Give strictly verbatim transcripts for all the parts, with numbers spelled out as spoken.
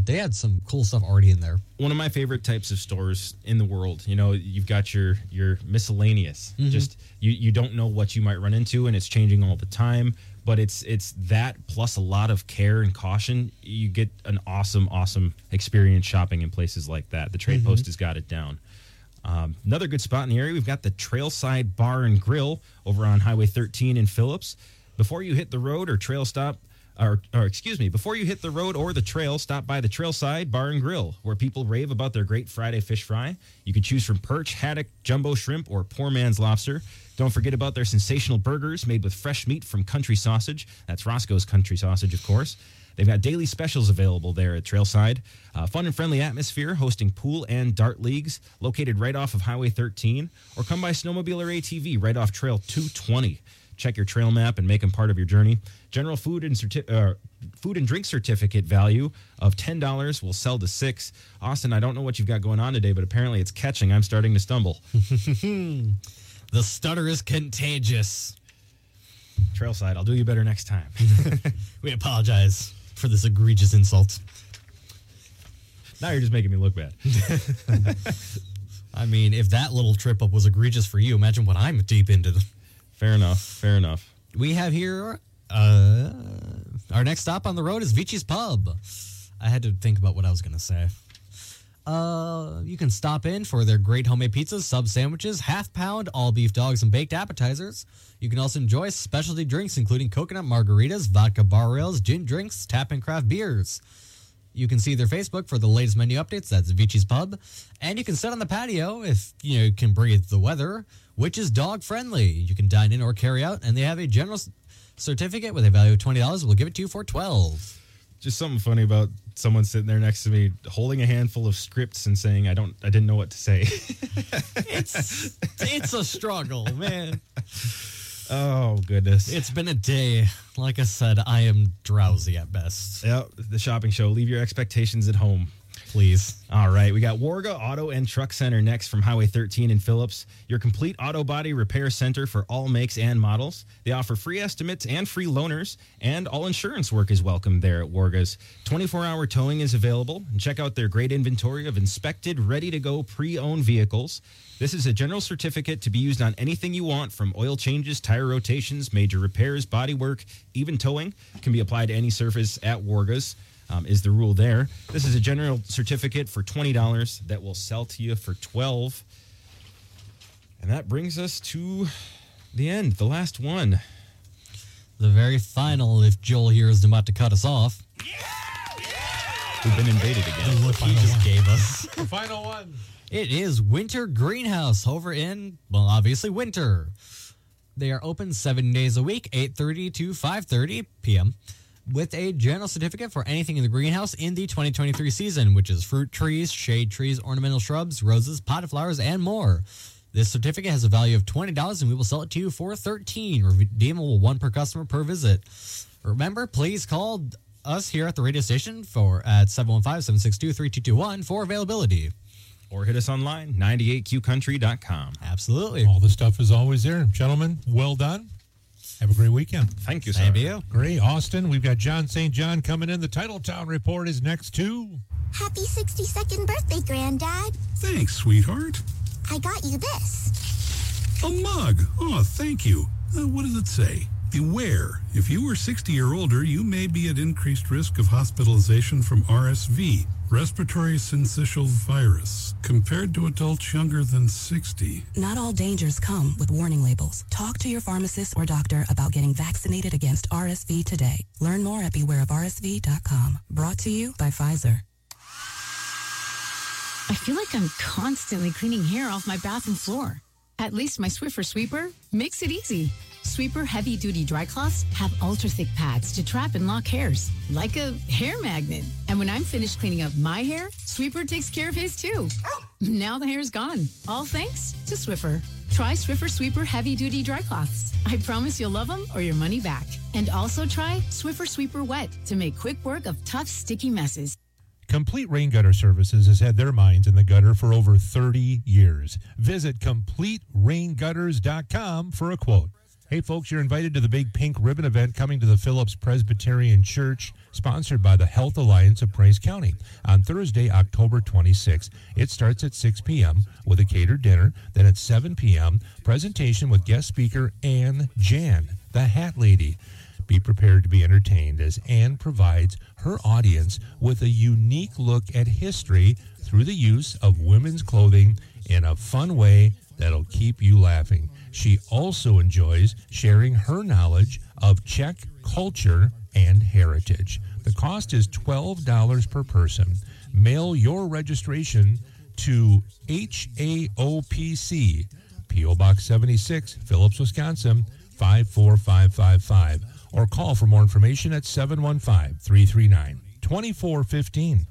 they had some cool stuff already in there. One of my favorite types of stores in the world. You know, you've got your your miscellaneous. Mm-hmm. Just you you don't know what you might run into, and it's changing all the time. But it's it's that plus a lot of care and caution. You get an awesome, awesome experience shopping in places like that. The Trade mm-hmm. Post has got it down. Um, another good spot in the area, we've got the Trailside Bar and Grill over on Highway thirteen in Phillips. Before you hit the road or trail stop, or, or excuse me, before you hit the road or the trail, stop by the Trailside Bar and Grill, where people rave about their great Friday fish fry. You can choose from perch, haddock, jumbo shrimp, or poor man's lobster. Don't forget about their sensational burgers made with fresh meat from Country Sausage. That's Roscoe's Country Sausage, of course. They've got daily specials available there at Trailside. Uh, fun and friendly atmosphere, hosting pool and dart leagues, located right off of Highway thirteen, or come by snowmobile or A T V right off Trail two twenty. Check your trail map and make them part of your journey. General food and certi- uh, food and drink certificate value of ten dollars will sell to six. Austin, I don't know what you've got going on today, but apparently it's catching. I'm starting to stumble. The stutter is contagious. Trailside, I'll do you better next time. We apologize for this egregious insult. Now you're just making me look bad. I mean, if that little trip up was egregious for you, imagine what I'm deep into. Fair enough. Fair enough. We have here, uh, our next stop on the road is Vichi's Pub. I had to think about what I was going to say. Uh, you can stop in for their great homemade pizzas, sub sandwiches, half pound, all beef dogs, and baked appetizers. You can also enjoy specialty drinks, including coconut margaritas, vodka bar rails, gin drinks, tap and craft beers. You can see their Facebook for the latest menu updates. That's Vichi's Pub. And you can sit on the patio if you know, you can breathe the weather, which is dog friendly. You can dine in or carry out, and they have a general certificate with a value of twenty dollars. We'll give it to you for twelve dollars. Just something funny about someone sitting there next to me holding a handful of scripts and saying, I don't, I didn't know what to say. it's, it's a struggle, man. Oh, goodness. It's been a day. Like I said, I am drowsy at best. Yep, the shopping show. Leave your expectations at home, please. All right, we got Warga Auto and Truck Center next from Highway thirteen in Phillips, your complete auto body repair center for all makes and models. They offer free estimates and free loaners, and all insurance work is welcome there at Warga's. twenty-four hour towing is available, and check out their great inventory of inspected, ready-to-go pre-owned vehicles. This is a general certificate to be used on anything you want, from oil changes, tire rotations, major repairs, body work, even towing. It can be applied to any surface at Warga's. Um, is the rule there. This is a general certificate for twenty dollars that will sell to you for twelve dollars. And that brings us to the end, the last one. The very final, if Joel here is about to cut us off. Yeah! Yeah! We've been invaded again. The look he just one. gave us. The final one. It is Winter Greenhouse over in, well, obviously, Winter. They are open seven days a week, eight thirty to five thirty p.m., with a general certificate for anything in the greenhouse in the twenty twenty-three season, which is fruit trees, shade trees, ornamental shrubs, roses, potted flowers, and more. This certificate has a value of twenty dollars, and we will sell it to you for thirteen dollars, redeemable one per customer per visit. Remember, please call us here at the radio station for at seven one five, seven six two, three two two one for availability. Or hit us online, ninety-eight q country dot com. Absolutely. All the stuff is always there. Gentlemen, well done. Have a great weekend. Thank you, sir. Same to you. Great. Austin, we've got John Saint John coming in. The Titletown Report is next, too. Happy sixty-second birthday, Granddad. Thanks, sweetheart. I got you this. A mug. Oh, thank you. Uh, what does it say? Beware. If you are sixty or older, you may be at increased risk of hospitalization from R S V, respiratory syncytial virus, compared to adults younger than sixty. Not all dangers come with warning labels. Talk to your pharmacist or doctor about getting vaccinated against R S V today. Learn more at beware of R S V dot com. Brought to you by Pfizer. I feel like I'm constantly cleaning hair off my bathroom floor. At least my Swiffer Sweeper makes it easy. Sweeper heavy-duty dry cloths have ultra-thick pads to trap and lock hairs, like a hair magnet. And when I'm finished cleaning up my hair, Sweeper takes care of his too. Now the hair's gone, all thanks to Swiffer. Try Swiffer Sweeper heavy-duty dry cloths. I promise you'll love them or your money back. And also try Swiffer Sweeper Wet to make quick work of tough, sticky messes. Complete Rain Gutter Services has had their minds in the gutter for over thirty years. Visit complete rain gutters dot com for a quote. Hey, folks, you're invited to the big pink ribbon event coming to the Phillips Presbyterian Church, sponsored by the Health Alliance of Praise County, on Thursday, October twenty-sixth. It starts at six p.m. with a catered dinner. Then at seven p.m., presentation with guest speaker Ann Jan, the Hat Lady. Be prepared to be entertained as Ann provides her audience with a unique look at history through the use of women's clothing in a fun way that'll keep you laughing. She also enjoys sharing her knowledge of Czech culture and heritage. The cost is twelve dollars per person. Mail your registration to H A O P C, P O Box seventy-six, Phillips, Wisconsin, five four five five five, or call for more information at seven one five, three three nine, two four one five.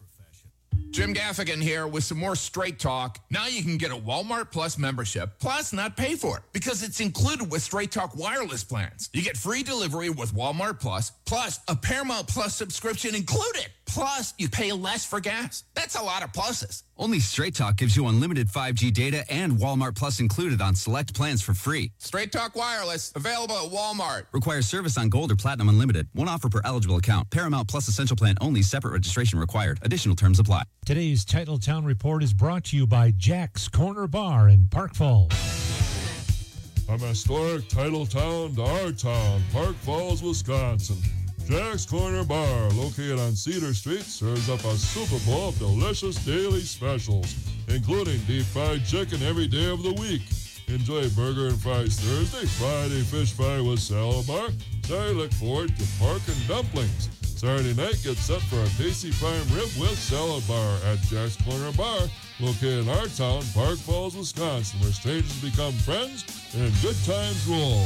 Jim Gaffigan here with some more Straight Talk. Now you can get a Walmart Plus membership, plus not pay for it, because it's included with Straight Talk wireless plans. You get free delivery with Walmart Plus, plus a Paramount Plus subscription included. Plus, you pay less for gas. That's a lot of pluses. Only Straight Talk gives you unlimited five G data and Walmart Plus included on select plans for free. Straight Talk Wireless, available at Walmart. Requires service on Gold or Platinum Unlimited. One offer per eligible account. Paramount Plus Essential Plan only. Separate registration required. Additional terms apply. Today's Titletown Report is brought to you by Jack's Corner Bar in Park Falls. From historic Titletown to our town, Park Falls, Wisconsin. Jack's Corner Bar, located on Cedar Street, serves up a Super Bowl of delicious daily specials, including deep fried chicken every day of the week. Enjoy burger and fries Thursday, Friday fish fry with salad bar. Saturday, look forward to pork and dumplings. Saturday night, get set for a tasty prime rib with salad bar at Jack's Corner Bar, located in our town, Park Falls, Wisconsin, where strangers become friends and good times roll.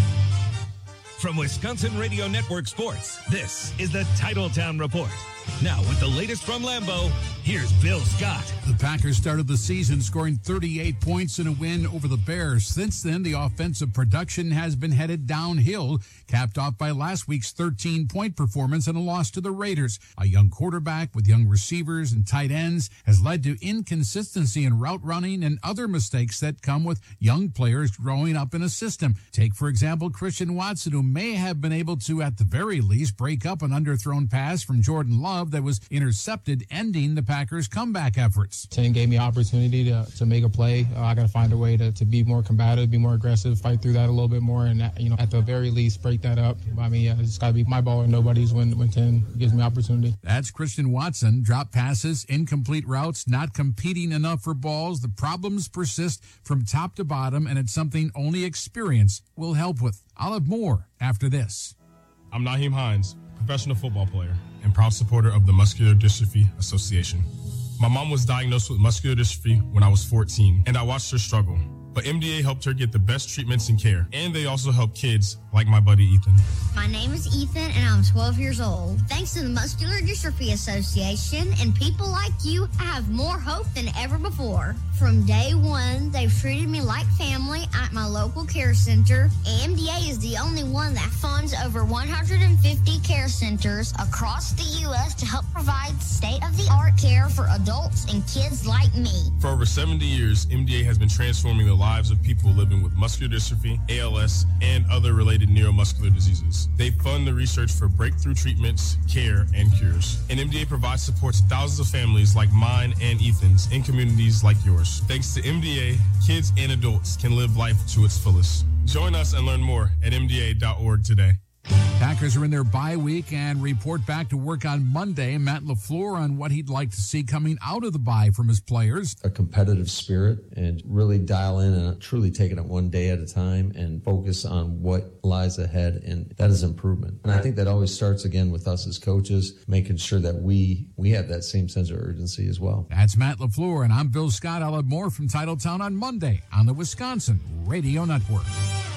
From Wisconsin Radio Network Sports, this is the Titletown Report. Now, with the latest from Lambeau, here's Bill Scott. The Packers started the season scoring thirty-eight points in a win over the Bears. Since then, the offensive production has been headed downhill, capped off by last week's thirteen-point performance and a loss to the Raiders. A young quarterback with young receivers and tight ends has led to inconsistency in route running and other mistakes that come with young players growing up in a system. Take, for example, Christian Watson, who may have been able to, at the very least, break up an underthrown pass from Jordan Love that was intercepted, ending the Packers' comeback efforts. Ten gave me opportunity to, to make a play. Uh, I got to find a way to, to be more combative, be more aggressive, fight through that a little bit more, and you know, at the very least, break that up. I mean, yeah, it's got to be my ball or nobody's when when ten gives me opportunity. That's Christian Watson. Drop passes, incomplete routes, not competing enough for balls. The problems persist from top to bottom, and it's something only experience will help with. I'll have more after this. I'm Naheem Hines, professional football player and proud supporter of the Muscular Dystrophy Association. My mom was diagnosed with muscular dystrophy when I was fourteen, and I watched her struggle. But M D A helped her get the best treatments and care, and they also help kids like my buddy Ethan. My name is Ethan, and I'm twelve years old. Thanks to the Muscular Dystrophy Association and people like you, I have more hope than ever before. From day one, they've treated me like family at my local care center. M D A is the only one that funds over one hundred fifty care centers across the U S to help provide state-of-the-art care for adults and kids like me. For over seventy years, M D A has been transforming the lives of people living with muscular dystrophy, A L S, and other related neuromuscular diseases. They fund the research for breakthrough treatments, care, and cures. And M D A provides support to thousands of families like mine and Ethan's in communities like yours. Thanks to M D A, kids and adults can live life to its fullest. Join us and learn more at M D A dot org today. Packers are in their bye week and report back to work on Monday. Matt LaFleur on what he'd like to see coming out of the bye from his players. A competitive spirit and really dial in and truly taking it one day at a time and focus on what lies ahead, and that is improvement. And I think that always starts again with us as coaches, making sure that we we have that same sense of urgency as well. That's Matt LaFleur, and I'm Bill Scott. I'll have more from Titletown on Monday on the Wisconsin Radio Network.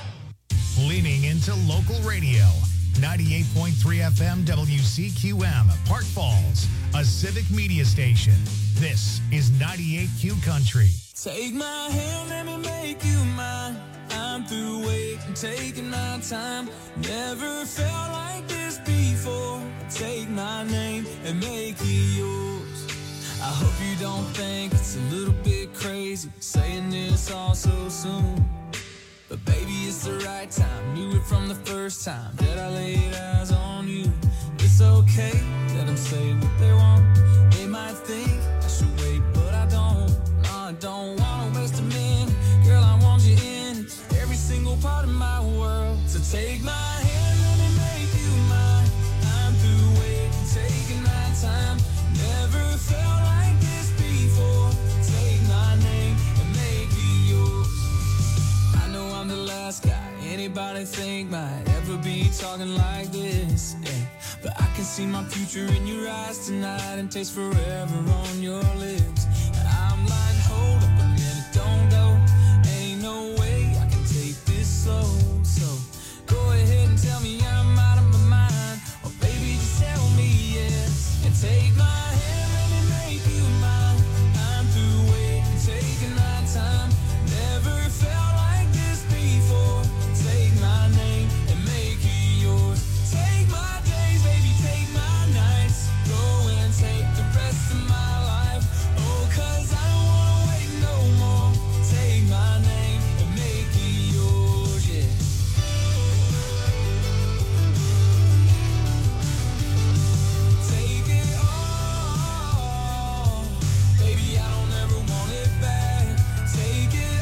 Leaning into local radio. ninety-eight point three F M W C Q M, Park Falls, a civic media station. This is ninety-eight Q Country. Take my hand, let me make you mine. I'm through waiting, taking my time. Never felt like this before. Take my name and make it yours. I hope you don't think it's a little bit crazy saying this all so soon. But baby, it's the right time. Knew it from the first time that I laid eyes on you. It's okay, let them say what they want. They might think I should wait, but I don't. No, I don't wanna waste a minute. Girl, I want you in every single part of my world. So take my hand, let me make you mine. I'm through waiting, taking my time. Never felt like this before. Take my name and make it yours. I know I'm the last guy anybody think might ever be talking like this, yeah. But I can see my future in your eyes tonight and taste forever on your lips. I'm like, hold up a minute, don't go. Ain't no way I can take this slow. So go ahead and tell me I'm out of my mind, or baby just tell me yes. And take my hand, let me make you mine. I'm through waiting, taking my time. Never felt like this before. Take my name and make it yours. Take my days, baby, take my nights. Go and take the rest of my life. Oh, cause I don't wanna wait no more. Take my name and make it yours, yeah. Take it all, baby, I don't ever want it back. Take it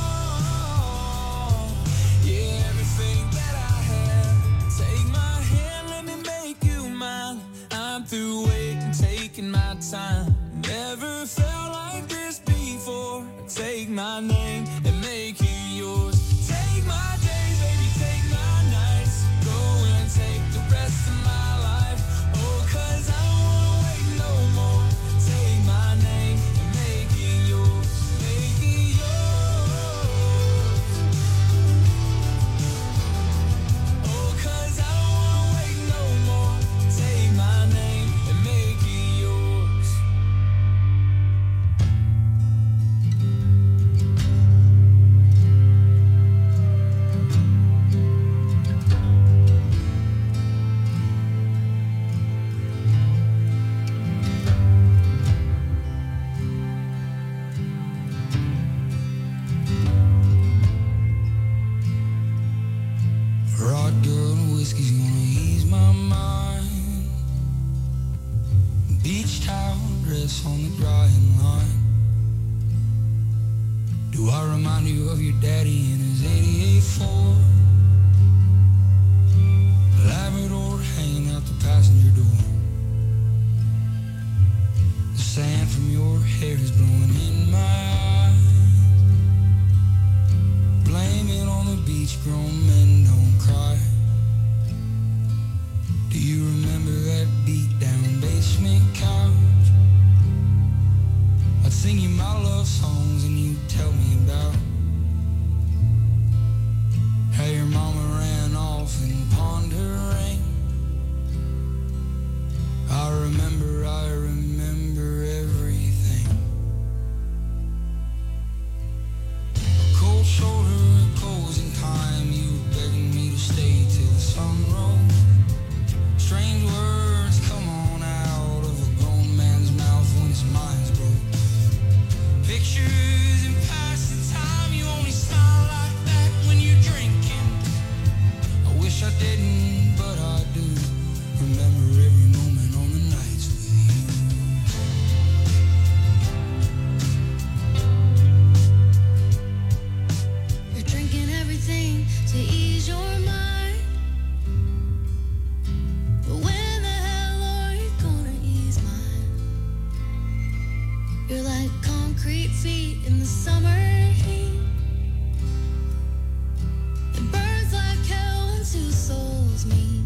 all, yeah, everything that I have. Take my hand, let me make you mine. I'm through waiting, taking my time. Never felt like this before. Take my name and make it yours. Take my days, baby, take my nights. Go and take the rest of my life. Oh, cause I don't wanna wait no more. Take my name and make it yours. Make it yours. Oh, cause I don't wanna wait no more. Take my name and make it yours. Rock girl, whiskey's gonna ease my mind. Beach towel dress on the drying line. Do I remind you of your daddy in his eighty-eight Ford? Labrador hanging out the passenger door. The sand from your hair is blowing in my eyes. Blame it on the beach, grown men don't cry. Do you remember that beat down basement couch? I'd sing you my love songs and you'd tell me about how your mama ran off and pawned her ring. I remember, I remember everything. A cold shoulder, a closing time. You were begging me to stay till the sun rose. Strange words come on out of a grown man's mouth when his mind's broke. Pictures and past the time. You only smile like that when you're drinking. I wish I didn't, but I do. Remember every moment on the nights with you. You're drinking everything to ease your mind. But when the hell are you gonna ease mine? You're like concrete feet in the summer heat. It burns like hell when two souls meet.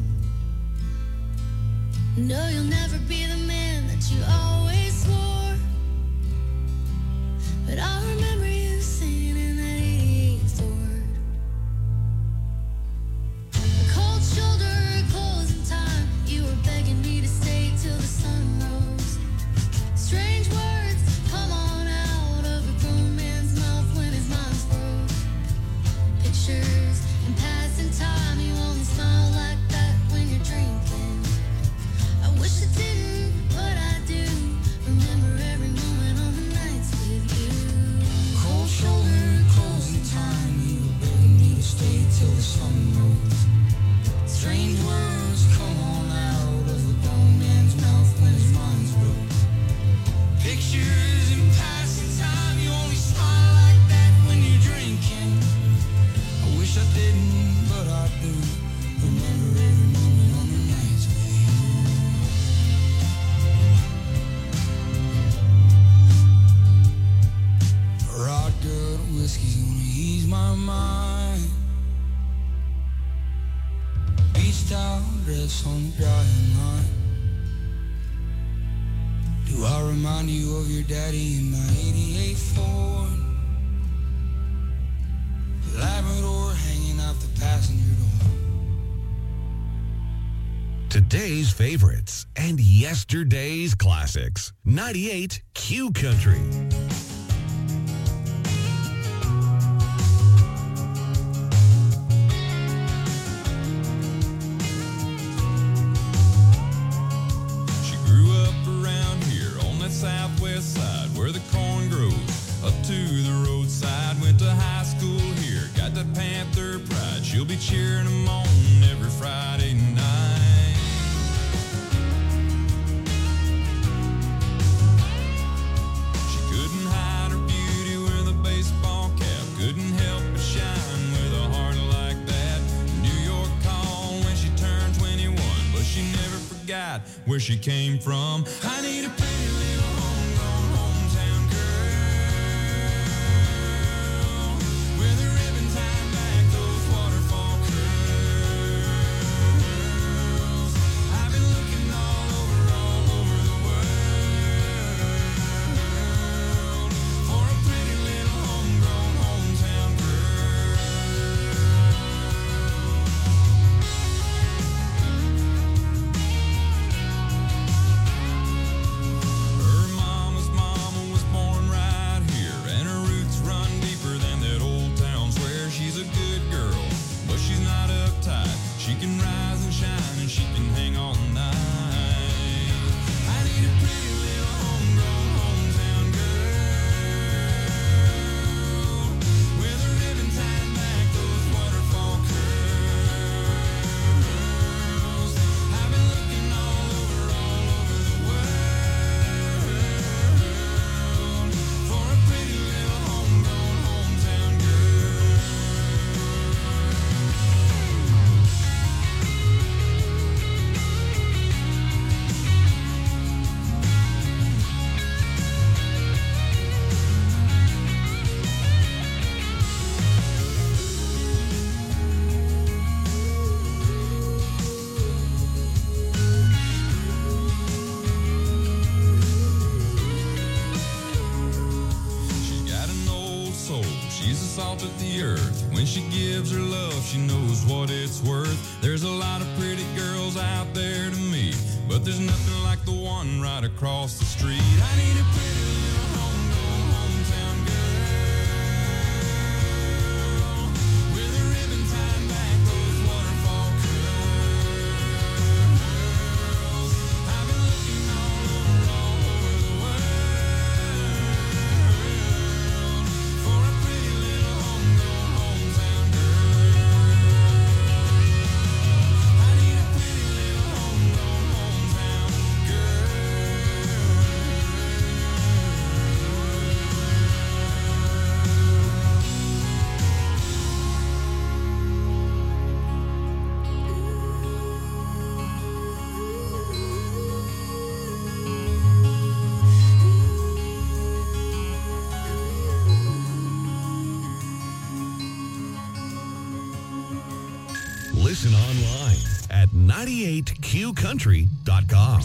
No, you'll never be the man that you always swore. But I remember you singing in that eighty-eight Ford. A cold shoulder, a closing time. You were begging me to stay till the sun rose. Strange words come on out of a grown man's mouth when his mind's broke. Pictures and passing time. You only smile like that when you're drinking. I wish I didn't, remind you of your daddy in my eighty-eight Ford. Labrador hanging out the passenger door. Today's favorites and yesterday's classics. ninety-eight Q Country. Southwest side where the corn grows, up to the roadside. Went to high school here, got the Panther pride. She'll be cheering them on every Friday night. She couldn't hide her beauty with a baseball cap, couldn't help but shine with a heart like that. New York called when she turned twenty-one, but she never forgot where she came from. I need a pretty little of the earth. When she gives her love, she knows what it's worth. There's a lot of pretty girls out there to meet, but there's nothing like the one right across the street. I need a pretty little homegrown hometown girl with a ribbon tied back those waterfall curls. I've been looking all over, all over the world for a pretty little homegrown hometown girl. I need a pretty little homegrown hometown Listen online at ninety-eight q country dot com.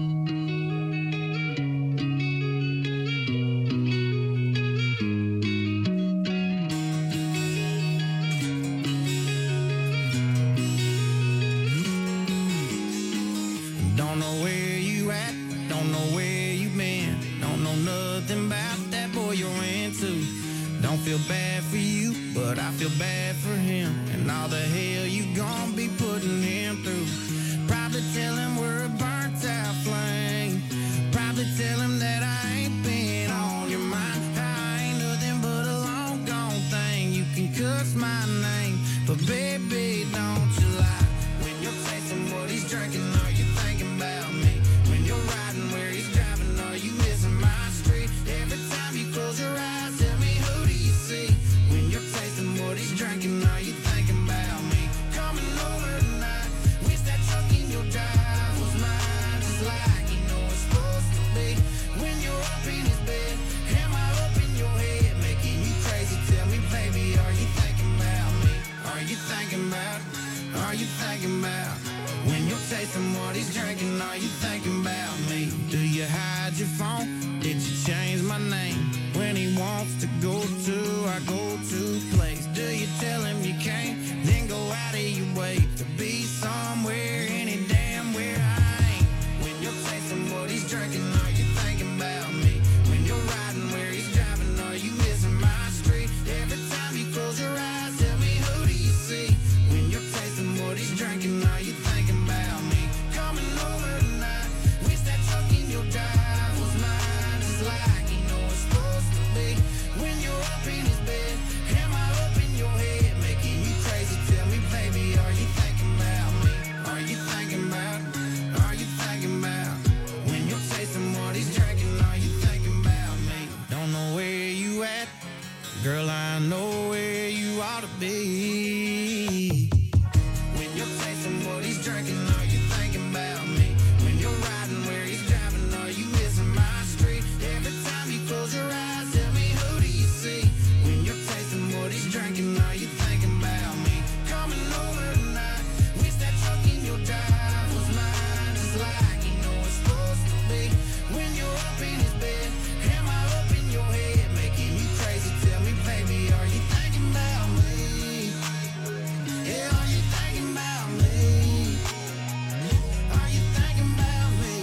Don't know where you at, don't know where you been, don't know nothing about that boy you're into. Don't feel bad for you, but I feel bad for him and all the hell you gon' be putting him through. Probably tell him we're a burnt out flame. Probably tell him that I ain't been on your mind. I ain't nothing but a long gone thing. You can cuss my name, but baby, don't you lie. When you're tasting what he's drinking, are you thinking about me? When you're riding where he's driving, are you missing my street? Every time you close your eyes, tell me who do you see? When you're tasting what he's drinking, are you thinking about me? Coming over tonight, we your phone? Did you change my name? When he wants to go to our go-to place, do you tell him you can't? Then go out of your way to be somewhere, any damn where I ain't. When you're tasting what he's drinking, are you thinking about me? When you're riding where he's driving, are you missing my street? Every time you close your eyes, tell me, who do you see? When you're tasting what he's drinking, are you thinking about me? Coming over tonight, wish that truck in your drive was mine. It's like you know it's supposed to be. When you're up in his bed, am I up in your head, making you crazy? Tell me, baby, are you thinking about me? Are you thinking about? Are you thinking about? When you're tasting what he's drinking, are you thinking about me? Don't know where you at, girl, I know where you ought to be. When you're tasting what he's drinking, are you thinking about me? When you're riding where he's driving, are you missing my street? Every time you close your eyes, tell me, who do you see? When you're tasting what he's drinking, are you thinking about me? Coming over tonight, wish that truck in your drive was mine. Just like you know it's supposed to be. When you're up in his bed, am I up in your head, making you crazy? Tell me, baby, are you thinking about me? Yeah, are you thinking about me? Are you thinking about me?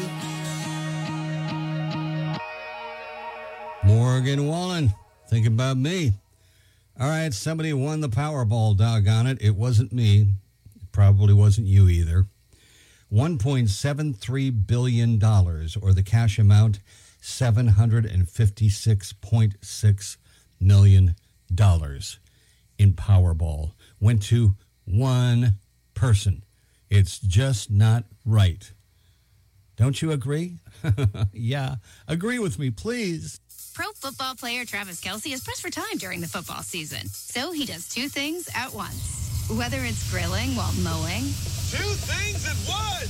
Morgan Wallen, think about me. All right, somebody won the Powerball, doggone it. It wasn't me. It probably wasn't you either. one point seven three billion dollars, or the cash amount, seven hundred fifty-six point six million dollars in Powerball, went to one person. It's just not right. Don't you agree? Yeah, agree with me, please. Pro football player Travis Kelce is pressed for time during the football season, so he does two things at once. Whether it's grilling while mowing, Two things at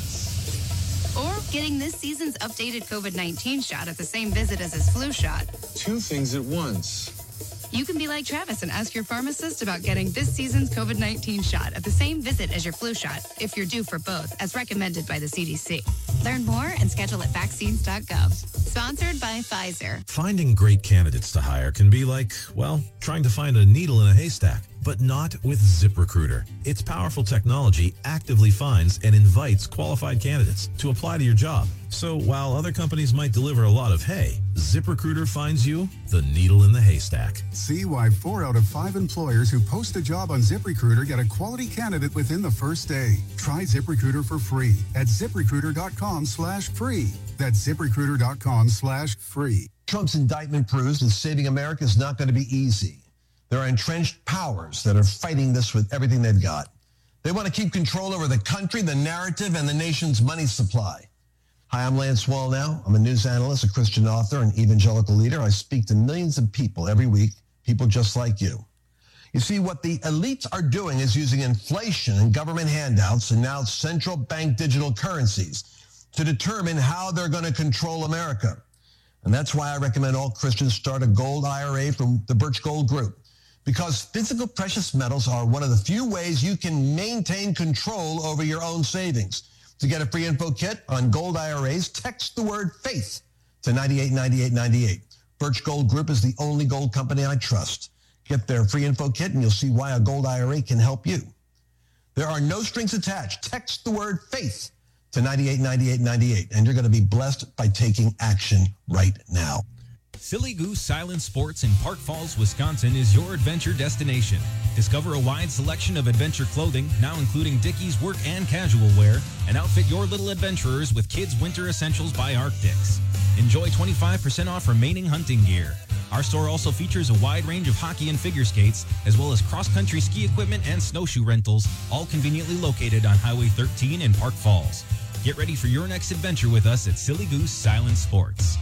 once! or getting this season's updated COVID nineteen shot at the same visit as his flu shot. Two things at once. You can be like Travis and ask your pharmacist about getting this season's COVID nineteen shot at the same visit as your flu shot if you're due for both, as recommended by the C D C. Learn more and schedule at vaccines dot gov. Sponsored by Pfizer. Finding great candidates to hire can be like, well, trying to find a needle in a haystack, but not with ZipRecruiter. Its powerful technology actively finds and invites qualified candidates to apply to your job. So while other companies might deliver a lot of hay, ZipRecruiter finds you the needle in the haystack. See why four out of five employers who post a job on ZipRecruiter get a quality candidate within the first day. Try ZipRecruiter for free at ZipRecruiter.com slash free. That's ZipRecruiter.com slash free. Trump's indictment proves that saving America is not going to be easy. There are entrenched powers that are fighting this with everything they've got. They want to keep control over the country, the narrative, and the nation's money supply. Hi, I'm Lance Wallnau. I'm a news analyst, a Christian author, and evangelical leader. I speak to millions of people every week, people just like you. You see, what the elites are doing is using inflation and government handouts and now central bank digital currencies to determine how they're going to control America. And that's why I recommend all Christians start a gold I R A from the Birch Gold Group. Because physical precious metals are one of the few ways you can maintain control over your own savings. To get a free info kit on gold I R As, text the word FAITH to ninety-eight ninety-eight ninety-eight. Birch Gold Group is the only gold company I trust. Get their free info kit and you'll see why a gold I R A can help you. There are no strings attached. Text the word FAITH to ninety-eight ninety-eight ninety-eight, and you're going to be blessed by taking action right now. Silly Goose Silent Sports in Park Falls, Wisconsin is your adventure destination. Discover a wide selection of adventure clothing, now including Dickies work and casual wear, and outfit your little adventurers with kids' winter essentials by Arctics. Enjoy twenty-five percent off remaining hunting gear. Our store also features a wide range of hockey and figure skates, as well as cross-country ski equipment and snowshoe rentals, all conveniently located on Highway thirteen in Park Falls. Get ready for your next adventure with us at Silly Goose Silent Sports.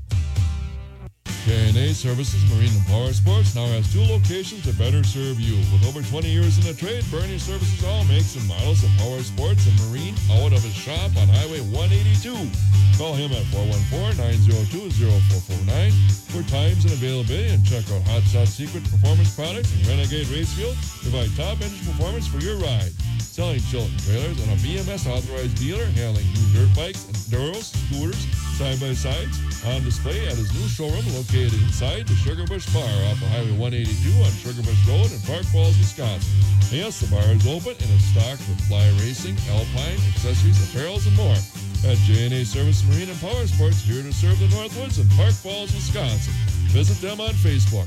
K and A Services Marine and Power Sports now has two locations to better serve you. With over twenty years in the trade, Bernie Services all makes and models of power sports and marine out of his shop on Highway one eighty-two. Call him at four one four, nine zero two, zero four four nine for times and availability, and check out Hot Shot Secret Performance Products and Renegade Racefield. Provide top engine performance for your ride. Selling Chilton trailers and a B M S authorized dealer handling new dirt bikes, enduros, scooters, side-by-sides on display at his new showroom located inside the Sugar Bush Bar off of Highway one eighty-two on Sugar Bush Road in Park Falls, Wisconsin. Yes, the bar is open and is stocked with fly racing, alpine, accessories, apparels, and more. At J and A Service Marine and Power Sports, here to serve the Northwoods in Park Falls, Wisconsin. Visit them on Facebook.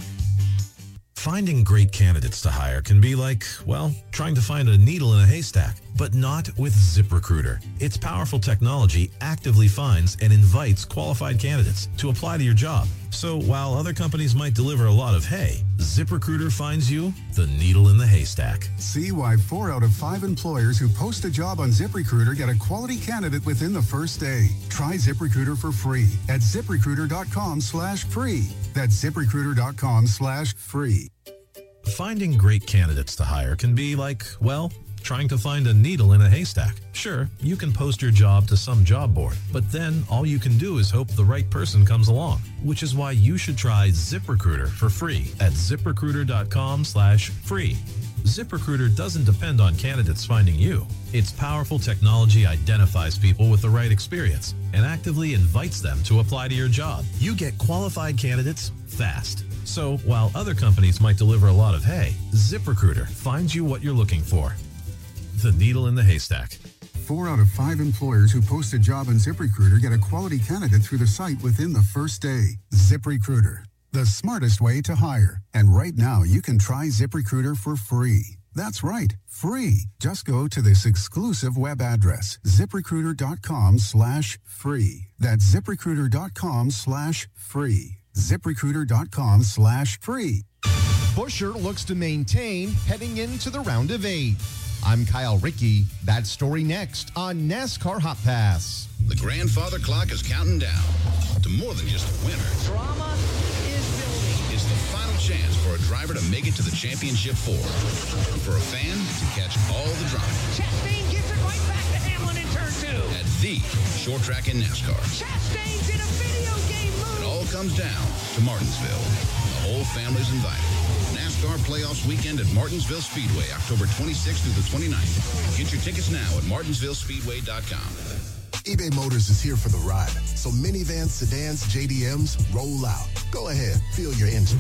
Finding great candidates to hire can be like, well, trying to find a needle in a haystack, but not with ZipRecruiter. Its powerful technology actively finds and invites qualified candidates to apply to your job. So while other companies might deliver a lot of hay, ZipRecruiter finds you the needle in the haystack. See why four out of five employers who post a job on ZipRecruiter get a quality candidate within the first day. Try ZipRecruiter for free at ZipRecruiter.com slash free. That's ZipRecruiter.com slash free. Finding great candidates to hire can be like, well, trying to find a needle in a haystack. Sure, you can post your job to some job board, but then all you can do is hope the right person comes along, which is why you should try ZipRecruiter for free at ZipRecruiter.com slash free. ZipRecruiter doesn't depend on candidates finding you. Its powerful technology identifies people with the right experience and actively invites them to apply to your job. You get qualified candidates fast. So while other companies might deliver a lot of hay, ZipRecruiter finds you what you're looking for. The needle in the haystack. Four out of five employers who post a job on ZipRecruiter get a quality candidate through the site within the first day. ZipRecruiter, the smartest way to hire. And right now, you can try ZipRecruiter for free. That's right, free. Just go to this exclusive web address, ZipRecruiter.com slash free. That's ZipRecruiter.com slash free. ZipRecruiter.com slash free. Buescher looks to maintain heading into the round of eight. I'm Kyle Rickey. That story next on NASCAR Hot Pass. The grandfather clock is counting down to more than just a winner. Drama is building. It's the final chance for a driver to make it to the championship four. And for a fan to catch all the drama. Chastain gives it right back to Hamlin in turn two. At the short track in NASCAR. Chastain's in a video game move. It all comes down to Martinsville. The whole family's invited. NASCAR Playoffs Weekend at Martinsville Speedway, October twenty-sixth through the twenty-ninth. Get your tickets now at martinsville speedway dot com. eBay Motors is here for the ride. So minivans, sedans, J D Ms, roll out. Go ahead, feel your engine.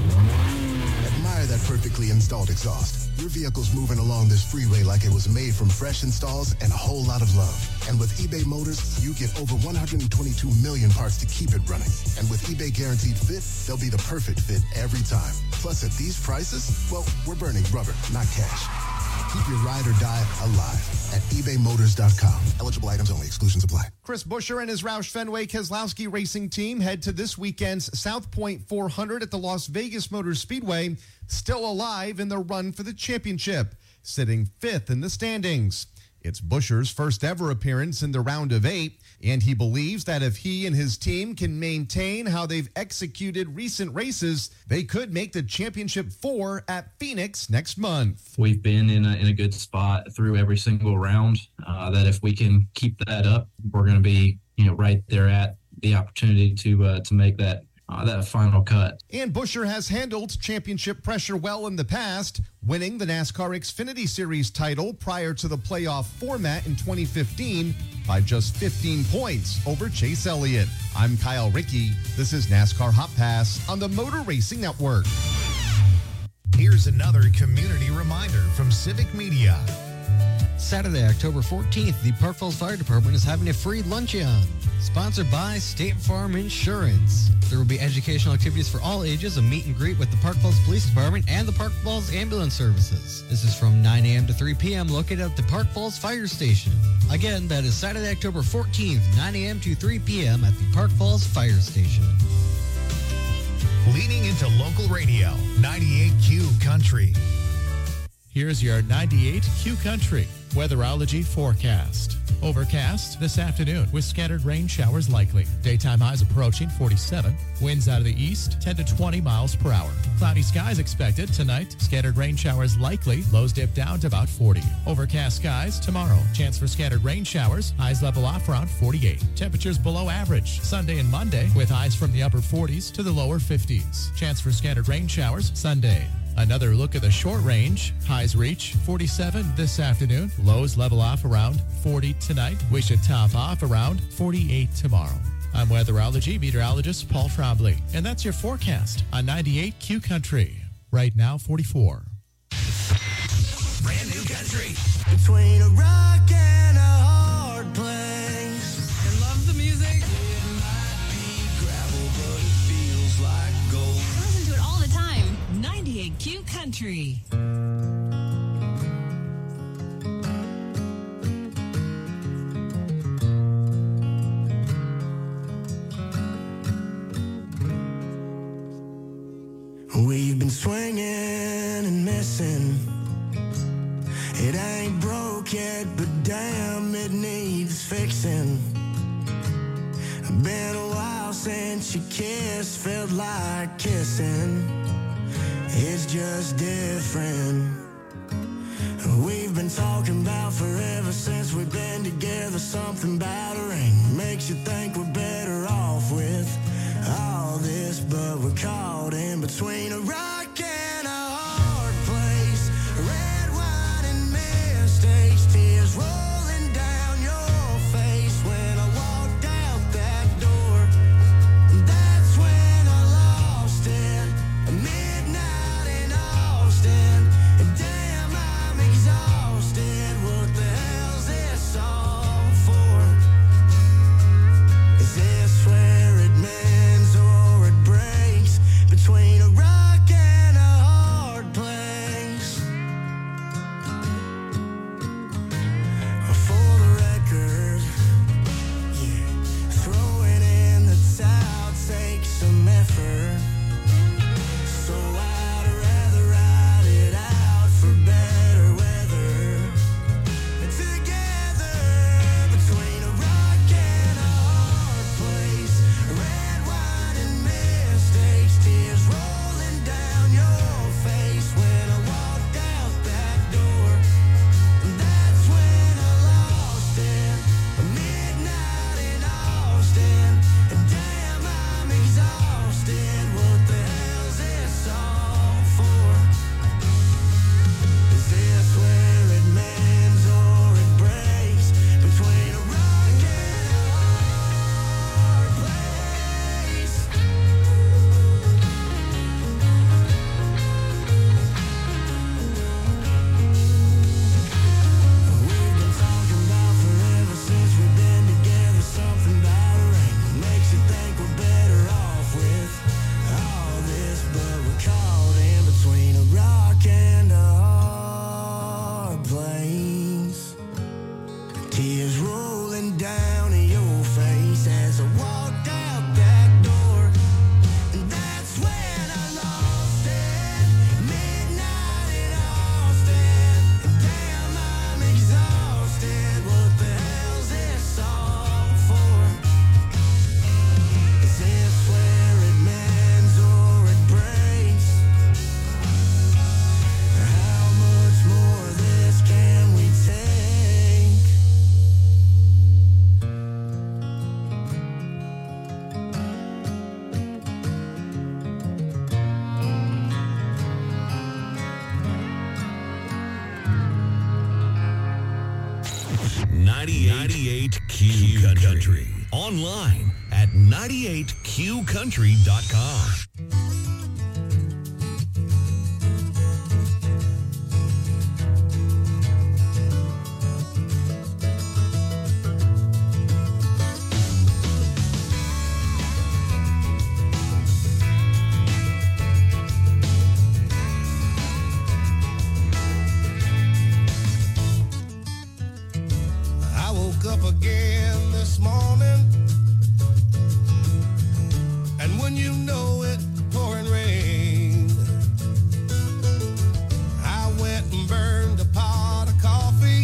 Admire that perfectly installed exhaust. Your vehicle's moving along this freeway like it was made from fresh installs and a whole lot of love. And with eBay Motors, you get over one hundred twenty-two million parts to keep it running. And with eBay Guaranteed Fit, they'll be the perfect fit every time. Plus, at these prices, well, we're burning rubber, not cash. Keep your ride or die alive at ebay motors dot com. Eligible items only. Exclusions apply. Chris Buescher and his Roush Fenway Keselowski Racing team head to this weekend's South Point four hundred at the Las Vegas Motor Speedway, still alive in the run for the championship, sitting fifth in the standings. It's Buescher's first ever appearance in the round of eight, and he believes that if he and his team can maintain how they've executed recent races, they could make the championship four at Phoenix next month. We've been in a, in a good spot through every single round, uh, that if we can keep that up, we're going to be, you know, right there at the opportunity to uh, to make that Uh, that final cut. And Buescher has handled championship pressure well in the past, winning the NASCAR Xfinity Series title prior to the playoff format in twenty fifteen by just fifteen points over Chase Elliott. I'm Kyle Rickey. This is NASCAR Hot Pass on the Motor Racing Network. Here's another community reminder from Civic Media. Saturday, October fourteenth, the Park Falls Fire Department is having a free luncheon, sponsored by State Farm Insurance. There will be educational activities for all ages, a meet and greet with the Park Falls Police Department and the Park Falls Ambulance Services. This is from nine a.m. to three p.m. located at the Park Falls Fire Station. Again, that is Saturday, October fourteenth, nine a.m. to three p.m. at the Park Falls Fire Station. Leaning into local radio, ninety-eight Q Country. Here's your ninety-eight Q Country weatherology forecast. Overcast this afternoon with scattered rain showers likely. Daytime highs approaching forty-seven. Winds out of the east ten to twenty miles per hour. Cloudy skies expected tonight. Scattered rain showers likely. Lows dip down to about forty. Overcast skies tomorrow. Chance for scattered rain showers. Highs level off around forty-eight. Temperatures below average Sunday and Monday with highs from the upper forties to the lower fifties. Chance for scattered rain showers Sunday. Another look at the short range. Highs reach forty-seven this afternoon. Lows level off around forty tonight. We should top off around forty-eight tomorrow. I'm weatherology meteorologist Paul Trombley, and that's your forecast on ninety-eight Q Country. Right now, forty-four. Brand new country. Between a rock and a hard place. I love the music. It might be gravel, but it feels like gold. I listen to it all the time. ninety-eight Q Country. We've been swinging and missing. It ain't broke yet, but damn, it needs fixing. Been a while since you kissed, felt like kissing. It's just different. We've been talking about forever since we've been together. Something about a ring makes you think we're better off with all this, but we're caught in between a rock and a hard place. Red wine and mistakes, tears rolling down your face when I walked out that door. That's when I lost it. Midnight in Austin. Damn, I'm exhausted. What the hell's this all for? Is this where it mends or it breaks? Between a rock and a hard place. For the record, yeah, throwing in the towel takes some effort. So I'd rather ride it out for better weather. Together, between a rock and a hard place. Red wine and mistakes, tears rolling down your face when I walked out that door. That's when I lost it. Midnight in Austin. Damn, I'm exhausted. What the hell's this all for? Is this where it mends or it breaks? Between a rock and a hard place. We've been talking about forever since we've been together. Something about a ring makes you think we're better off with all this, but we're caught in between a rock and a hard place. Tears rolling down your face as I walked out that door. And that's when I lost it. Midnight in Austin. Damn, I'm exhausted. What the hell's this all for? Is this where it mends or it breaks? How much more of this can we take? ninety-eight Q Country. Online at ninety-eight Q country dot com. I woke up again this morning, and when you know it, pouring rain. I went and burned a pot of coffee,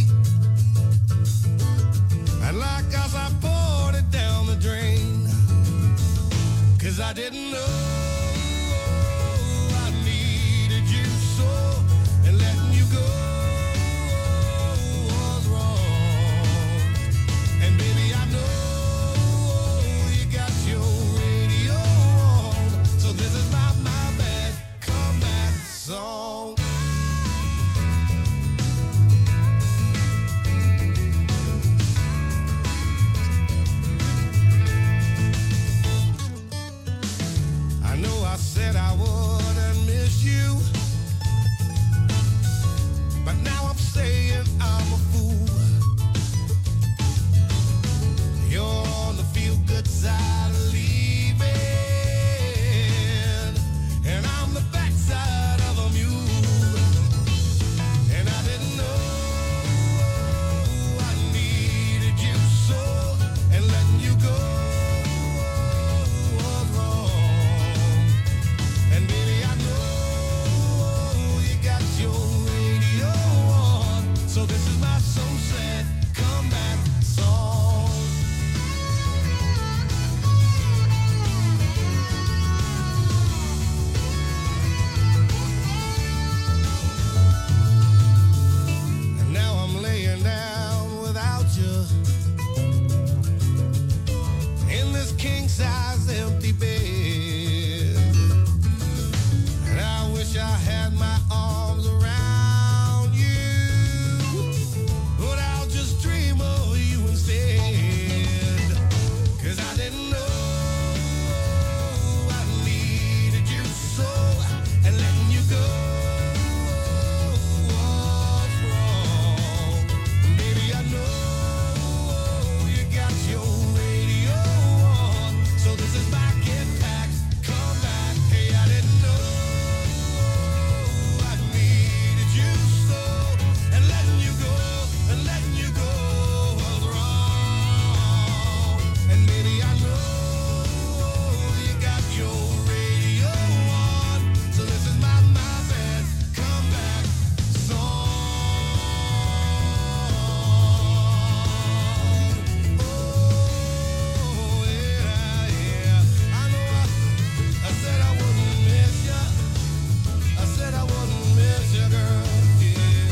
and like us, I poured it down the drain. Cause I didn't know I needed you so, and letting you go was wrong. And baby, I know you got your radio on, so know I said I wouldn't miss you, but now I'm saying I'm a fool. You're on the feel-good side of leaving, and I'm the backside of a mule. And I didn't know I needed you so, and letting you go was wrong. And baby, I know you got your radio on, so this is my so sad comeback song. And now I'm laying down without you in this king-size empty bed. And I wish I had my arms around you, but I'll just dream of you instead. 'Cause I didn't know I needed you so, and letting you go was wrong. Baby, I know you got your radio on, so this is my get back, come back. Hey, I didn't know I needed you so, and letting you go, and letting you go was wrong. And baby, I know you got your radio on, so this is my, my bad comeback song. Oh, yeah, yeah. I know I, I said I wouldn't miss ya. I said I wouldn't miss ya, girl. Yeah.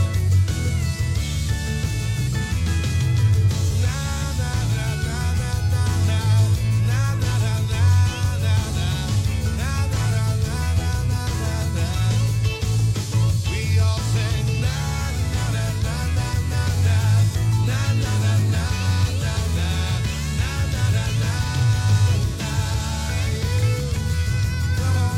Na na na na na na na na na na na na na na na na na. We all sing na na na na na na na na na na na na na na na na na. Come on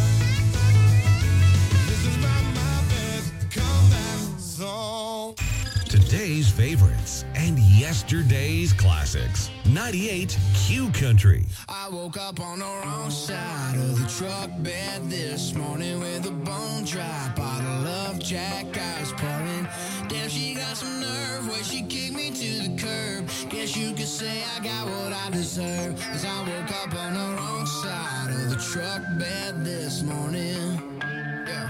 now. This is my my best comeback song. Today's favorites and yesterday's classics. ninety-eight Q Country. I woke up on the wrong side of the truck bed this morning with a bone dry bottle of Jack I was pouring. Damn, she got some nerve where she kicked me to the curb. Guess you could say I got what I deserve, 'cause I woke up on the wrong side of the truck bed this morning. Yeah.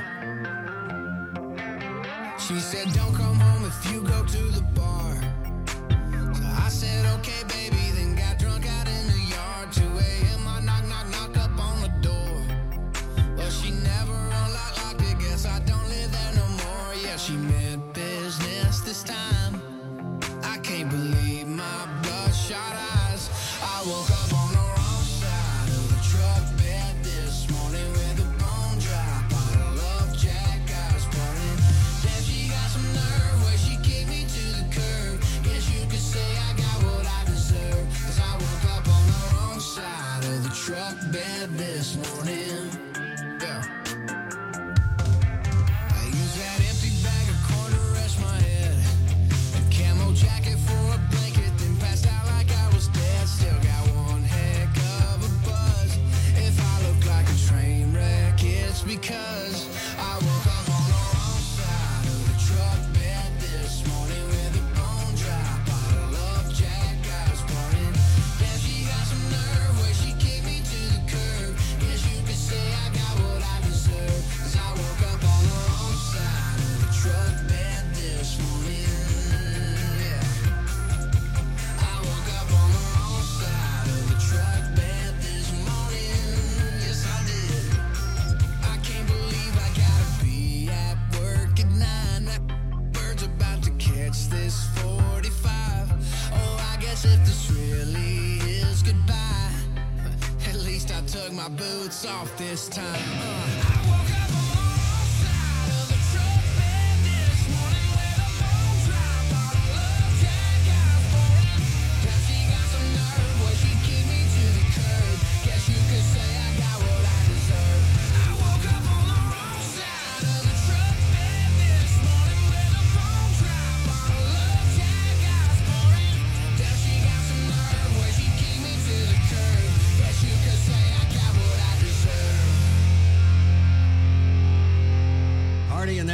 She said, don't come home if you go to the bar. So I said, okay, baby, then got drunk out in the yard. two a.m. I knock, knock, knock up on the door. Well, she never unlocked, locked it. Guess I don't live there no more. Yeah, she meant business this time. I can't believe my bloodshot eyes. I woke up on the wrong side of the truck bed this morning with a bone dry bottle of Jack I was pouring. Damn, she got some nerve where she kicked me to the curb. Guess you could say I got what I deserve, 'cause I woke up on the wrong side of the truck bed this morning. Yeah. I use that empty bag of corn to rest my head, a camo jacket for a blanket, then passed out like I was dead. Still got one heck of a buzz. If I look like a train wreck, it's because I woke up on the wrong side of the truck bed this morning with a bone dry bottle of Jack I was pouring. Damn, she got some nerve where she kicked me to the curb. Guess you could say I got what I deserve, 'cause I woke up on the wrong side of the truck bed this morning. Yeah. I woke up on the wrong side of the truck bed this morning. Yes, I did. I can't believe I gotta be at work at nine. That bird's about to catch this forty-five. Oh, I guess if this really is goodbye, at least I took my boots off this time. Uh, I woke up on the wrong side of the truck bed this morning with a bone dry bottle of Jack I was pouring. Damn, she got some nerve where she kicked me to the curb. Guess you could say I got what I deserve.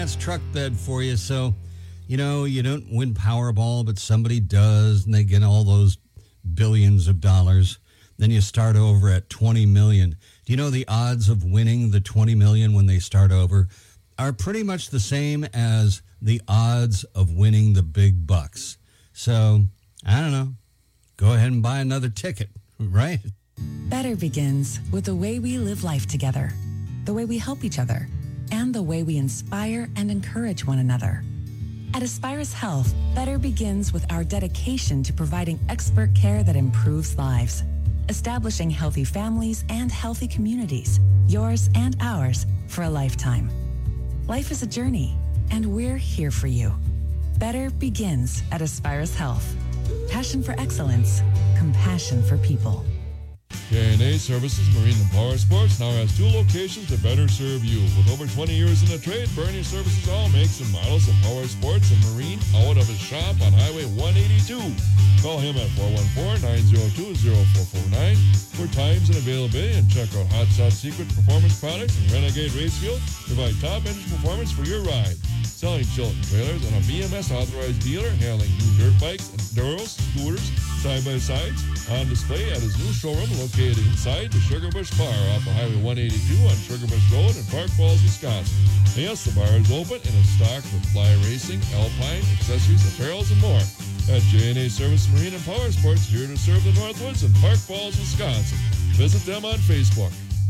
that's truck bed for you. So, you know, you don't win Powerball, but somebody does, and they get all those billions of dollars. Then you start over at twenty million. Do you know the odds of winning the twenty million when they start over are pretty much the same as the odds of winning the big bucks? So, I don't know. Go ahead and buy another ticket, right? Better begins with the way we live life together, the way we help each other, and the way we inspire and encourage one another. At Aspirus Health, better begins with our dedication to providing expert care that improves lives, establishing healthy families and healthy communities, yours and ours, for a lifetime. Life is a journey, and we're here for you. Better begins at Aspirus Health. Passion for excellence, compassion for people. J and A Services Marine and Power Sports now has two locations to better serve you. With over twenty years in the trade, Bernie Services all makes and models of power sports and marine out of his shop on Highway one eighty-two. Call him at four one four, nine zero two, zero four four nine for times and availability, and check out Hot Shot Secret Performance Products and Renegade Racefield. Provide top engine performance for your ride. Selling Chilton trailers and a B M S authorized dealer, handling new dirt bikes, enduros, scooters, side-by-sides, on display at his new showroom located inside the Sugar Bush Bar off of Highway one eighty-two on Sugar Bush Road in Park Falls, Wisconsin. And yes, the bar is open and is stocked with fly racing, alpine, accessories, apparels, and more. At J and A Service Marine and Power Sports, here to serve the Northwoods in Park Falls, Wisconsin. Visit them on Facebook.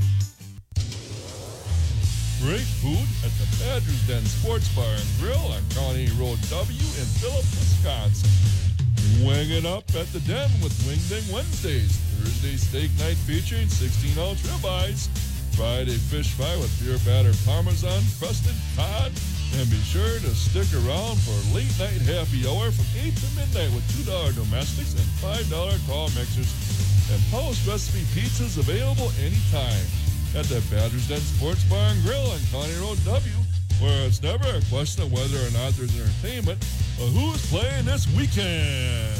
Great food at the Badger's Den Sports Bar and Grill on County Road W in Phillips, Wisconsin. Wing it up at the Den with Wing Ding Wednesdays. Thursday steak night featuring sixteen ounce ribeyes. Friday fish fry with pure batter parmesan, crusted cod. And be sure to stick around for late night happy hour from eight to midnight with two dollar domestics and five dollar tall mixers. And post recipe pizzas available anytime at the Badger's Den Sports Bar and Grill on County Road W, where it's never a question of whether or not there's entertainment, but who's playing this weekend.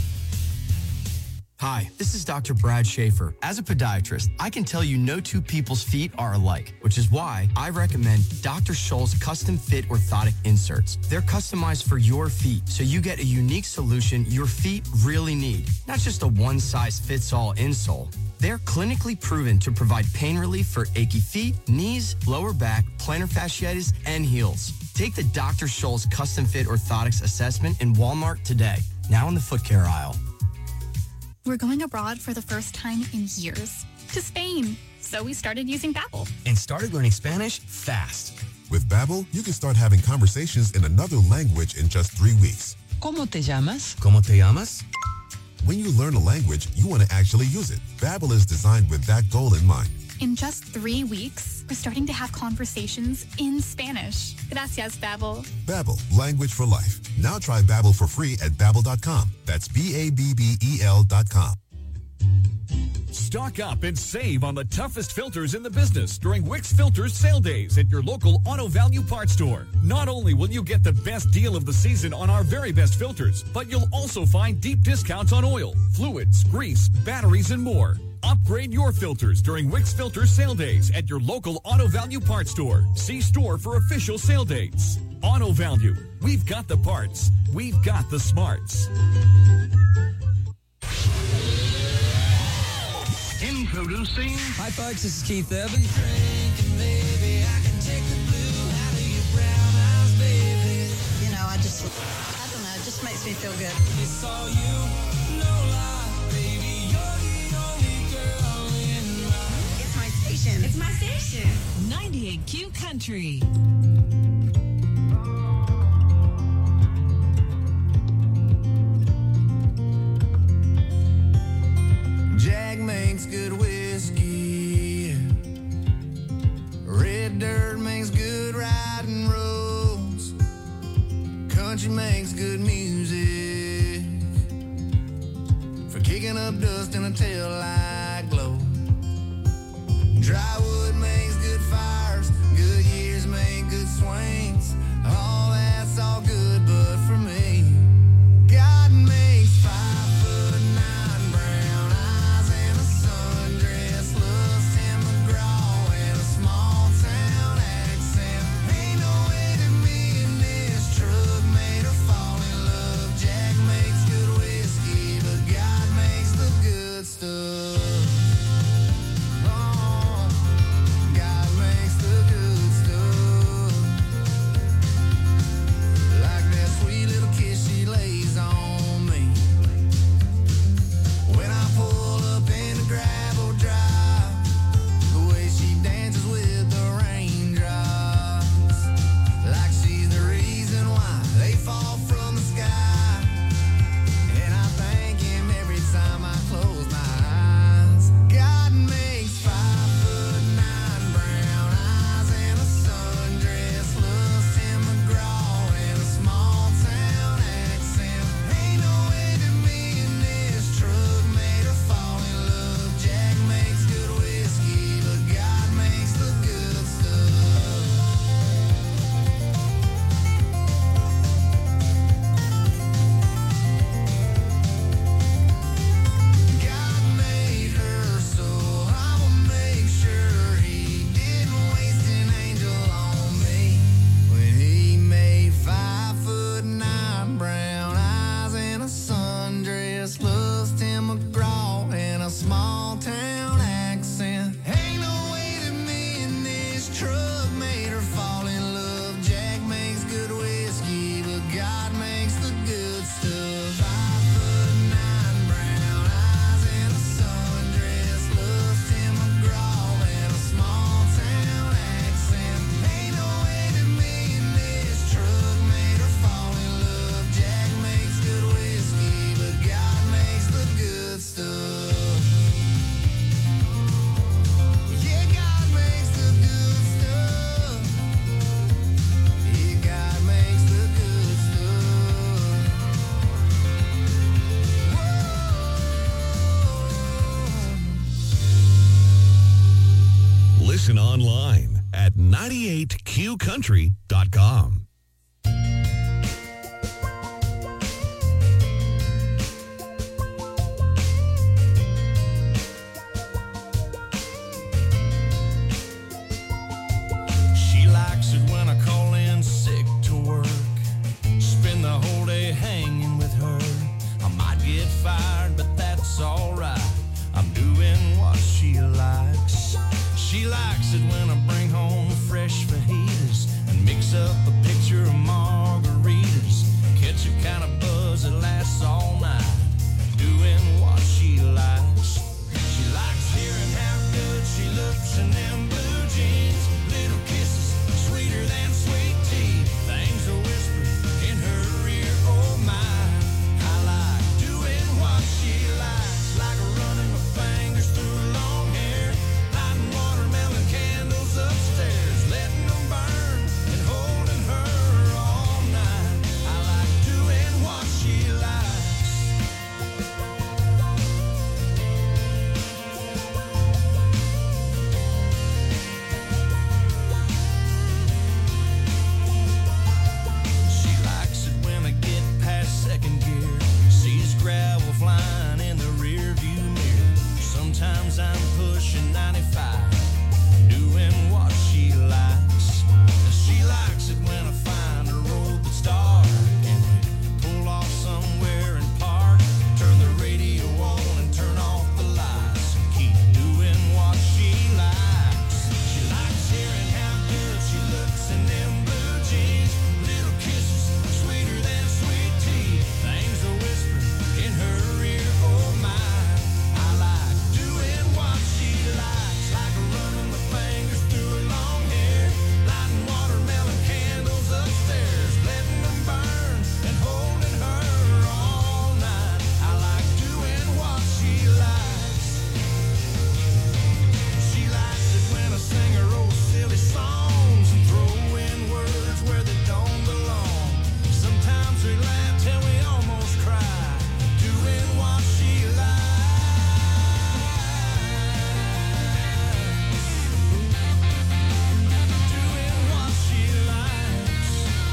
Hi, this is Doctor Brad Schaefer. As a podiatrist, I can tell you no two people's feet are alike, which is why I recommend Doctor Scholl's custom fit orthotic inserts. They're customized for your feet, so you get a unique solution your feet really need, not just a one-size-fits-all insole. They're clinically proven to provide pain relief for achy feet, knees, lower back, plantar fasciitis, and heels. Take the Doctor Scholl's custom fit orthotics assessment in Walmart today, now in the foot care aisle. We're going abroad for the first time in years, to Spain. So we started using Babbel. And started learning Spanish fast. With Babbel, you can start having conversations in another language in just three weeks. ¿Cómo te llamas? ¿Cómo te llamas? When you learn a language, you want to actually use it. Babbel is designed with that goal in mind. In just three weeks, we're starting to have conversations in Spanish. Gracias, Babbel. Babbel, language for life. Now try Babbel for free at babbel dot com. That's B A B B E L dot com. Stock up and save on the toughest filters in the business during Wix Filters sale days at your local Auto Value Parts store. Not only will you get the best deal of the season on our very best filters, but you'll also find deep discounts on oil, fluids, grease, batteries, and more. Upgrade your filters during Wix Filters sale days at your local Auto Value Parts store. See store for official sale dates. Auto Value. We've got the parts. We've got the smarts. Introducing. Hi, folks. This is Keith Evans. You know, I just, I don't know, it just makes me feel good. It's all you, no lie, baby. You're the only girl in my. It's my station. It's my station. ninety-eight Q Country. Jack makes good whiskey. Red dirt makes good riding roads. Country makes good music for kicking up dust in a tail light glow. Dry wood makes good fires. Good years make good swings. All that's all good, but for me, God makes five foot nine brown eyes and a sundress looks Tim McGraw and a small town accent. Ain't no way to me online at ninety-eight Q country dot com. She likes it when I call in sick to work. Spend the whole day hanging with her. I might get fired, but that's alright. I'm doing what she likes. She likes it when I bring home fresh fajitas and mix up a picture of margaritas. Catch a kind of buzz that lasts all night. Doing what she likes. She likes hearing how good she looks in them blue jeans. Little kisses, sweeter than sweet tea. Things are whispered in her ear, oh my. I like doing what she likes, like running my fingers through long hair, lighting watermelon candles upstairs, letting them burn and holding her all night. I like doing what she likes. She likes it when I get past second gear, sees gravel flying in the rear view mirror. Sometimes I'm pushing ninety-five, doing what she likes. And she likes it when I find a road that's dark and we pull off somewhere and park. Turn the radio on and turn off the lights and keep doing what she likes. She likes hearing how good she looks in them blue jeans. Little kisses, sweeter than sweet tea. Things are whispered in her ear, oh my. I like doing what she likes, like running my fingers through her long hair, lighting watermelon candles upstairs, letting them burn and holding her all night. I like doing what she likes. She likes it when I sing her old silly songs and throw in words where they don't belong. Sometimes we laugh till we almost cry, doing what she likes. Doing what she likes.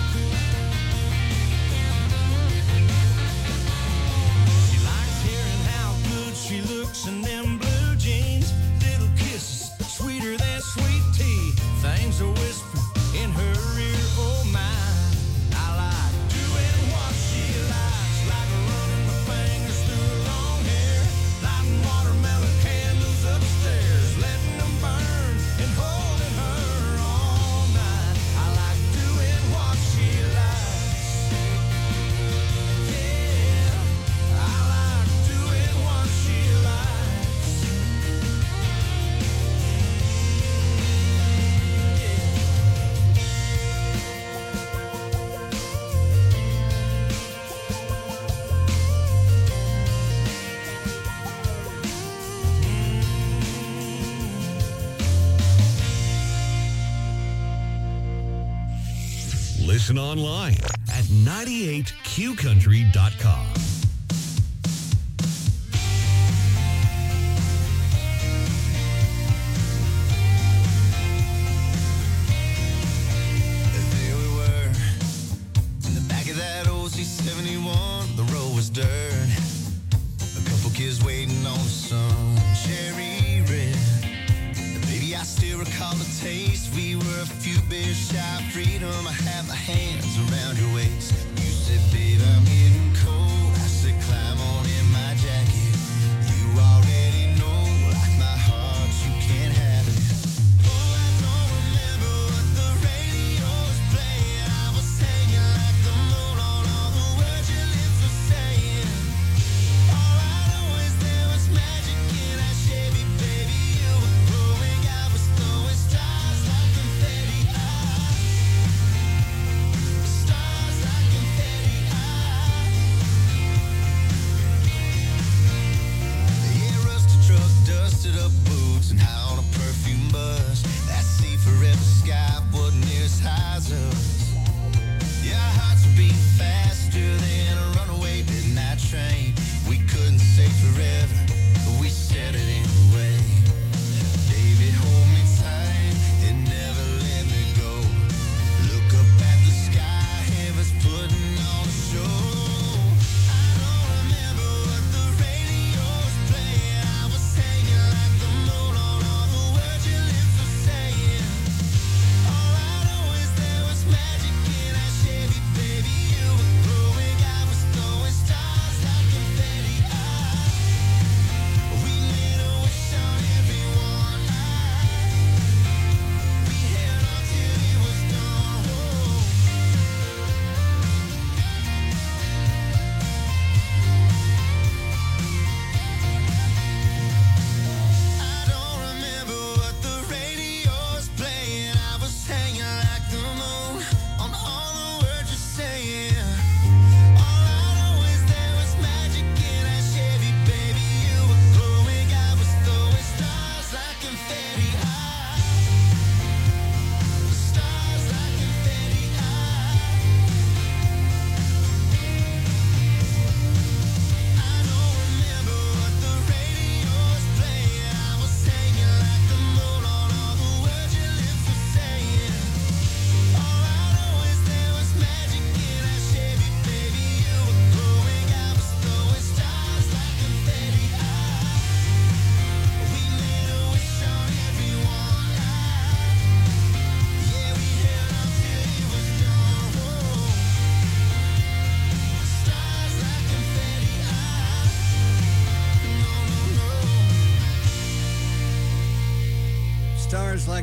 She likes hearing how good she looks in them blue jeans. Little kisses, sweeter than sweet tea. Things are whispered in her ear, oh my. I like doing what she likes, like running my fingers through her long hair, lighting watermelon candles upstairs, letting them burn and holding her all night. I like doing what she likes. Yeah, I like doing what she likes. Listen online at ninety-eight Q country dot com. There we were, in the back of that old C seventy-one. The road was dirt, a couple kids waiting on the sun, cherry red. And baby, I still recall the taste. We were a few beers shy of freedom. I had my hands around your waist. You said, babe, I'm getting cold. I said, climb on in my jacket. You already know, like my heart, you can't have it. Oh, I don't remember what the radio was playing. I was hanging like the moon on all the words your lips were saying. All I know is there was magic in that Chevy, baby. You were growing, I was throwing stars like confetti. Stars like confetti.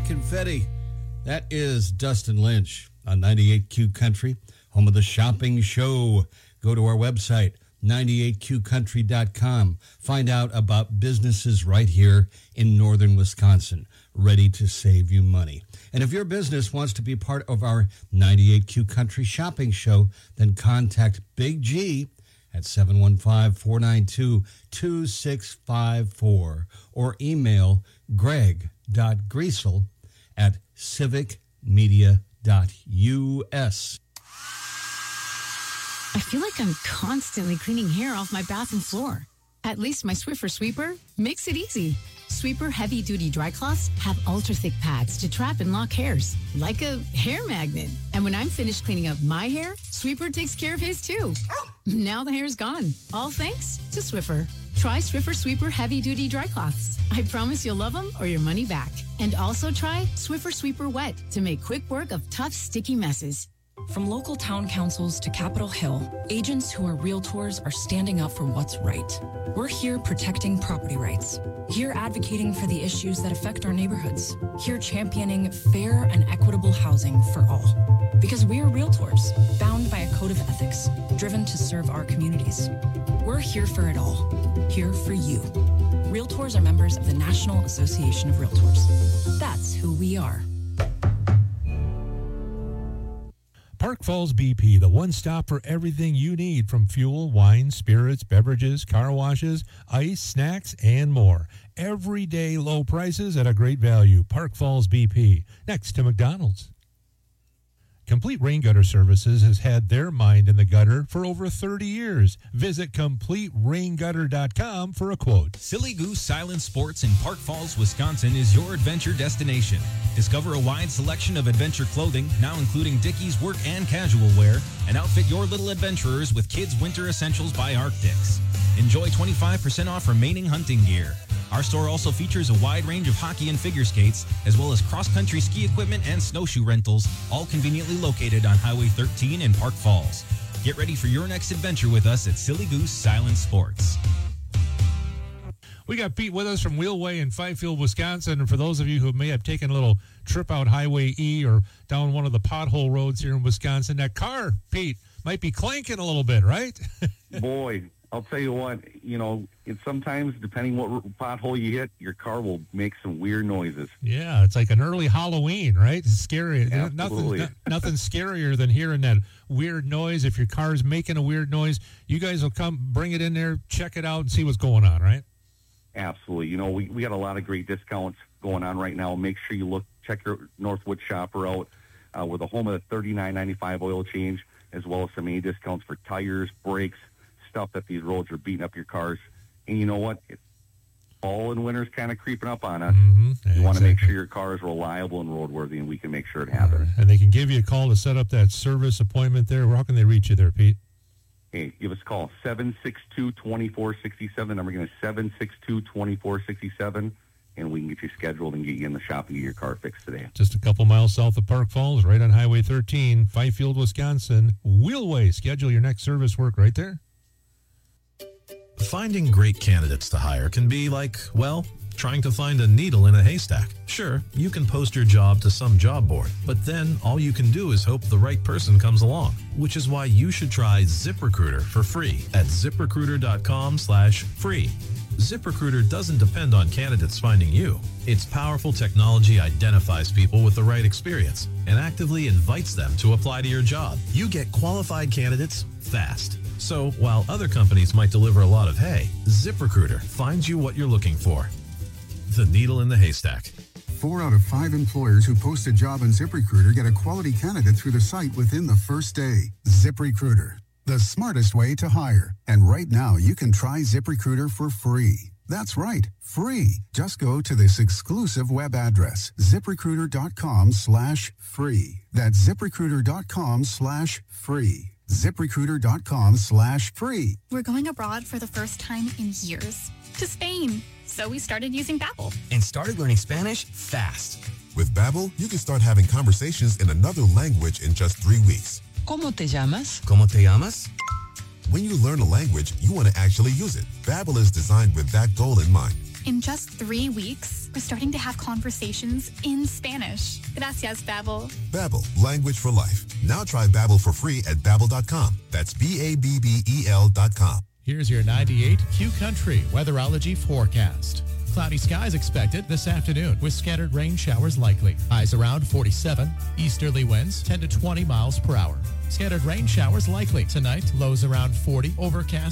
confetti. That is Dustin Lynch on ninety-eight Q Country, home of the shopping show. Go to our website, ninety-eight Q country dot com. Find out about businesses right here in northern Wisconsin, ready to save you money. And if your business wants to be part of our ninety-eight Q Country shopping show, then contact Big G at seven one five, four nine two, two six five four or email greg.griesel at civic media dot u s. I feel like I'm constantly cleaning hair off my bathroom floor. At least my Swiffer Sweeper makes it easy. Sweeper heavy-duty dry cloths have ultra-thick pads to trap and lock hairs, like a hair magnet. And when I'm finished cleaning up my hair, Sweeper takes care of his too. Now the hair's gone, all thanks to Swiffer. Try Swiffer Sweeper heavy-duty dry cloths. I promise you'll love them or your money back. And also try Swiffer Sweeper Wet to make quick work of tough, sticky messes. From local town councils to Capitol Hill, agents who are realtors are standing up for what's right. We're here protecting property rights. Here advocating for the issues that affect our neighborhoods. Here championing fair and equitable housing for all. Because we are realtors, bound by a code of ethics, driven to serve our communities. We're here for it all. Here for you. Realtors are members of the National Association of Realtors. That's who we are. Park Falls B P, the one stop for everything you need from fuel, wine, spirits, beverages, car washes, ice, snacks, and more. Everyday low prices at a great value. Park Falls B P, next to McDonald's. Complete Rain Gutter Services has had their mind in the gutter for over thirty years. Visit complete rain gutter dot com for a quote. Silly Goose Silent Sports in Park Falls, Wisconsin is your adventure destination. Discover a wide selection of adventure clothing, now including Dickies work and casual wear, and outfit your little adventurers with kids' winter essentials by Arctics. Enjoy twenty-five percent off remaining hunting gear. Our store also features a wide range of hockey and figure skates, as well as cross-country ski equipment and snowshoe rentals, all conveniently located on Highway thirteen in Park Falls. Get ready for your next adventure with us at Silly Goose Silent Sports. We got Pete with us from Wheelway in Fifield, Wisconsin. And for those of you who may have taken a little trip out Highway E or down one of the pothole roads here in Wisconsin, that car, Pete, might be clanking a little bit, right? Boy, I'll tell you what, you know, it's sometimes, depending what pothole you hit, your car will make some weird noises. Yeah, it's like an early Halloween, right? It's scary. Absolutely. Nothing, nothing scarier than hearing that weird noise. If your car's making a weird noise, you guys will come, bring it in there, check it out, and see what's going on, right? Absolutely. You know, we, we got a lot of great discounts going on right now. Make sure you look, check your Northwood shopper out. Uh, we're the home of the thirty-nine ninety-five oil change, as well as some A discounts for tires, brakes, stuff that these roads are beating up your cars. And you know what? It's fall and winter's kind of creeping up on us. Mm-hmm. You exactly. want to make sure your car is reliable and roadworthy, and we can make sure it happens. And they can give you a call to set up that service appointment there. How can they reach you there, Pete? Hey, give us a call, seven six two, two four six seven. Number again is seven six two, two four six seven, and we can get you scheduled and get you in the shop and get your car fixed today. Just a couple miles south of Park Falls, right on Highway thirteen, Fifield, Wisconsin. Wheelway. Schedule your next service work right there. Finding great candidates to hire can be like, well, trying to find a needle in a haystack. Sure, you can post your job to some job board, but then all you can do is hope the right person comes along, which is why you should try ZipRecruiter for free at ZipRecruiter.com slash free. ZipRecruiter doesn't depend on candidates finding you. Its powerful technology identifies people with the right experience and actively invites them to apply to your job. You get qualified candidates fast. So while other companies might deliver a lot of hay, ZipRecruiter finds you what you're looking for. The needle in the haystack. Four out of five employers who post a job on ZipRecruiter get a quality candidate through the site within the first day. ZipRecruiter, the smartest way to hire. And right now, you can try ZipRecruiter for free. That's right, free. Just go to this exclusive web address, ZipRecruiter.com slash free. That's ZipRecruiter.com slash free. ZipRecruiter.com slash free. We're going abroad for the first time in years. To Spain. So we started using Babbel. And started learning Spanish fast. With Babbel, you can start having conversations in another language in just three weeks. ¿Cómo te llamas? ¿Cómo te llamas? When you learn a language, you want to actually use it. Babbel is designed with that goal in mind. In just three weeks, we're starting to have conversations in Spanish. Gracias, Babbel. Babbel, language for life. Now try Babbel for free at babbel dot com. That's B A B B E L dot com. Here's your ninety-eight Q Country weatherology forecast. Cloudy skies expected this afternoon with scattered rain showers likely. Highs around forty-seven. Easterly winds ten to twenty miles per hour. Scattered rain showers likely tonight. Lows around forty. Overcast.